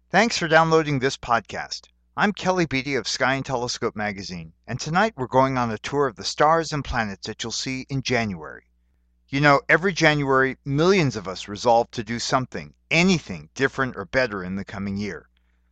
Thanks for downloading this podcast. I'm Kelly Beatty of Sky and Telescope magazine, and tonight we're going on a tour of the stars and planets that you'll see in January. You know, every January, millions of us resolve to do something, anything different or better in the coming year.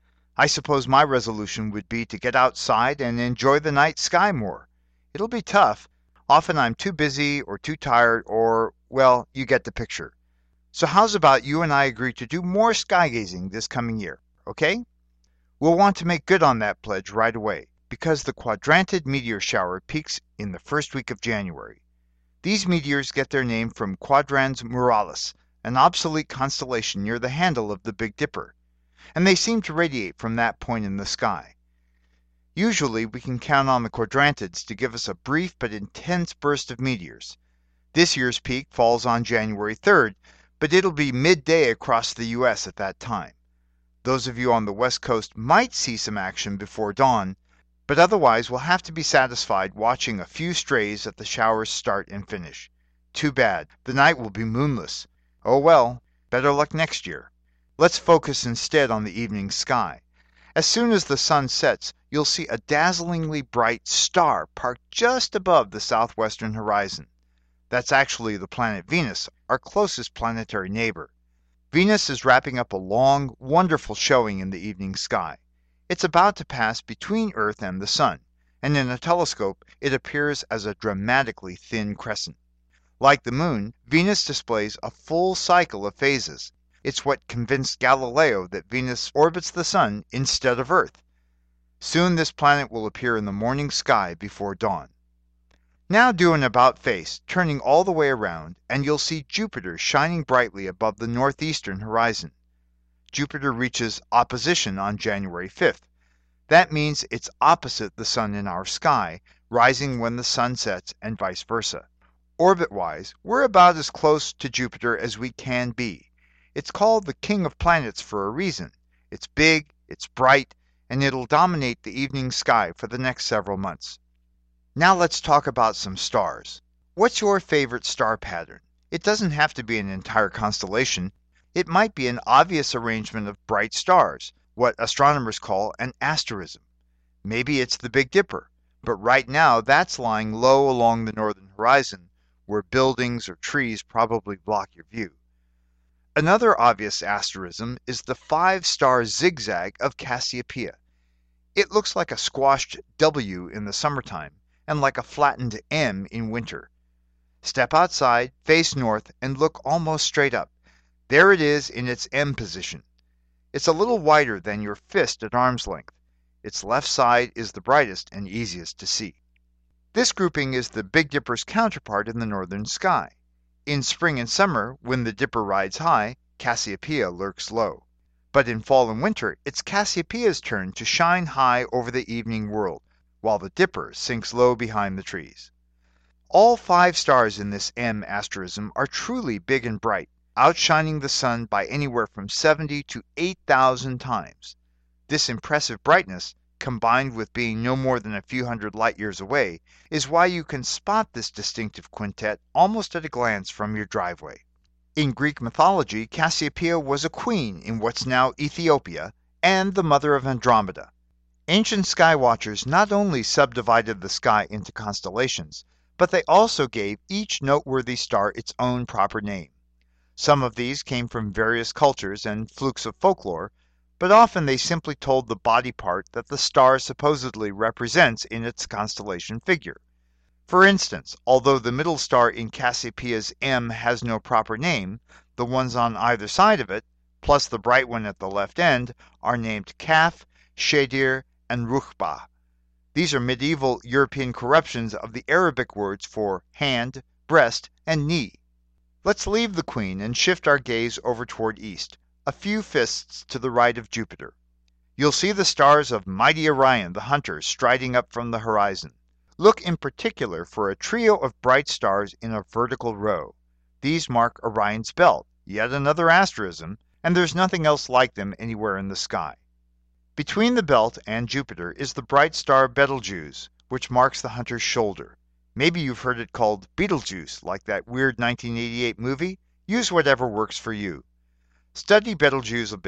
I suppose my resolution would be to get outside and enjoy the night sky more. It'll be tough. Often I'm too busy or too tired or, well, you get the picture. So how's about you and I agree to do more sky gazing this coming year, okay? We'll want to make good on that pledge right away, because the quadrantid meteor shower peaks in the first week of January. These meteors get their name from Quadrans Muralis, an obsolete constellation near the handle of the Big Dipper, and they seem to radiate from that point in the sky. Usually we can count on the quadrantids to give us a brief but intense burst of meteors. This year's peak falls on January 3rd, but it'll be midday across the U.S. at that time. Those of you on the West Coast might see some action before dawn, but otherwise we'll have to be satisfied watching a few strays at the showers start and finish. Too bad, the night will be moonless. Oh well, better luck next year. Let's focus instead on the evening sky. As soon as the sun sets, you'll see a dazzlingly bright star parked just above the southwestern horizon. That's actually the planet Venus, our closest planetary neighbor. Venus is wrapping up a long, wonderful showing in the evening sky. It's about to pass between Earth and the Sun, and in a telescope it appears as a dramatically thin crescent. Like the Moon, Venus displays a full cycle of phases. It's what convinced Galileo that Venus orbits the Sun instead of Earth. Soon this planet will appear in the morning sky before dawn. Now do an about face, turning all the way around, and you'll see Jupiter shining brightly above the northeastern horizon. Jupiter reaches opposition on January 5th. That means it's opposite the Sun in our sky, rising when the Sun sets and vice versa. Orbit-wise, we're about as close to Jupiter as we can be. It's called the King of Planets for a reason. It's big, it's bright, and it'll dominate the evening sky for the next several months. Now let's talk about some stars. What's your favorite star pattern? It doesn't have to be an entire constellation. It might be an obvious arrangement of bright stars, what astronomers call an asterism. Maybe it's the Big Dipper, but right now that's lying low along the northern horizon, where buildings or trees probably block your view. Another obvious asterism is the 5-star zigzag of Cassiopeia. It looks like a squashed W in the summertime, and like a flattened M in winter. Step outside, face north, and look almost straight up. There it is in its M position. It's a little wider than your fist at arm's length. Its left side is the brightest and easiest to see. This grouping is the Big Dipper's counterpart in the northern sky. In spring and summer, when the Dipper rides high, Cassiopeia lurks low. But in fall and winter, it's Cassiopeia's turn to shine high over the evening world, while the Dipper sinks low behind the trees. All 5 stars in this M asterism are truly big and bright, outshining the Sun by anywhere from 70 to 8,000 times. This impressive brightness, combined with being no more than a few hundred light years away, is why you can spot this distinctive quintet almost at a glance from your driveway. In Greek mythology, Cassiopeia was a queen in what's now Ethiopia and the mother of Andromeda. Ancient sky watchers not only subdivided the sky into constellations, but they also gave each noteworthy star its own proper name. Some of these came from various cultures and flukes of folklore, but often they simply told the body part that the star supposedly represents in its constellation figure. For instance, although the middle star in Cassiopeia's M has no proper name, the ones on either side of it, plus the bright one at the left end, are named Kaf, Shadir, and Ruchba. These are medieval European corruptions of the Arabic words for hand, breast, and knee. Let's leave the Queen and shift our gaze over toward east, a few fists to the right of Jupiter. You'll see the stars of mighty Orion the Hunter striding up from the horizon. Look in particular for a trio of bright stars in a vertical row. These mark Orion's belt, yet another asterism, and there's nothing else like them anywhere in the sky. Between the belt and Jupiter is the bright star Betelgeuse, which marks the Hunter's shoulder. Maybe you've heard it called Beetlejuice, like that weird 1988 movie. Use whatever works for you. Study Betelgeuse a bit,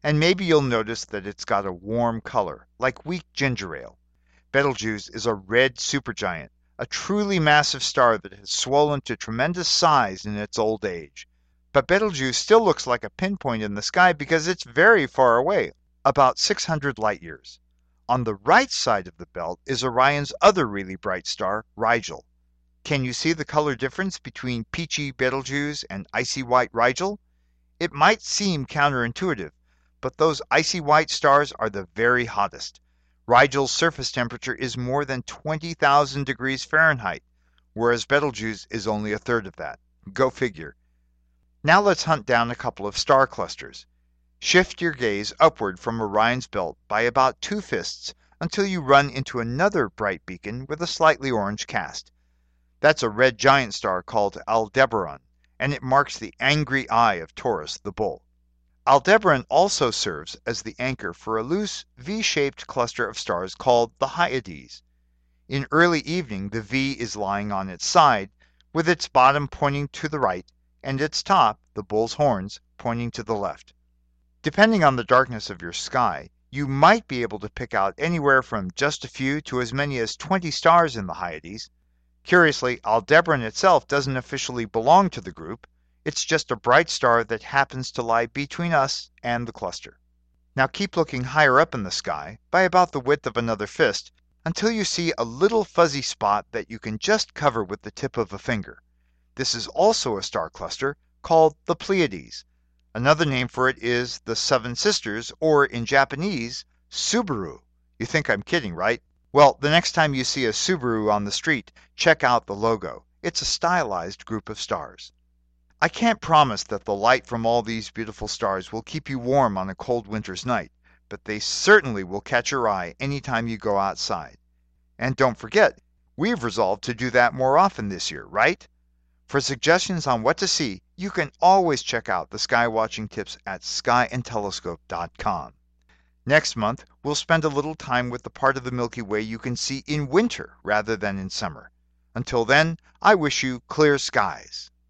And maybe you'll notice that it's got a warm color, like weak ginger ale. Betelgeuse is a red supergiant, a truly massive star that has swollen to tremendous size in its old age. But Betelgeuse still looks like a pinpoint in the sky because it's very far away, about 600 light years. On the right side of the belt is Orion's other really bright star, Rigel. Can you see the color difference between peachy Betelgeuse and icy white Rigel? It might seem counterintuitive, but those icy white stars are the very hottest. Rigel's surface temperature is more than 20,000 degrees Fahrenheit, whereas Betelgeuse is only a third of that. Go figure. Now let's hunt down a couple of star clusters. Shift your gaze upward from Orion's belt by about 2 fists until you run into another bright beacon with a slightly orange cast. That's a red giant star called Aldebaran, and it marks the angry eye of Taurus the bull. Aldebaran also serves as the anchor for a loose V-shaped cluster of stars called the Hyades. In early evening, the V is lying on its side, with its bottom pointing to the right, and its top, the bull's horns, pointing to the left. Depending on the darkness of your sky, you might be able to pick out anywhere from just a few to as many as 20 stars in the Hyades. Curiously, Aldebaran itself doesn't officially belong to the group. It's just a bright star that happens to lie between us and the cluster. Now keep looking higher up in the sky, by about the width of another fist, until you see a little fuzzy spot that you can just cover with the tip of a finger. This is also a star cluster called the Pleiades. Another name for it is the Seven Sisters, or in Japanese, Subaru. You think I'm kidding, right? Well, the next time you see a Subaru on the street, check out the logo. It's a stylized group of stars. I can't promise that the light from all these beautiful stars will keep you warm on a cold winter's night, but they certainly will catch your eye anytime you go outside. And don't forget, we've resolved to do that more often this year, right? For suggestions on what to see, you can always check out the sky watching tips at skyandtelescope.com. Next month, we'll spend a little time with the part of the Milky Way you can see in winter rather than in summer. Until then, I wish you clear skies.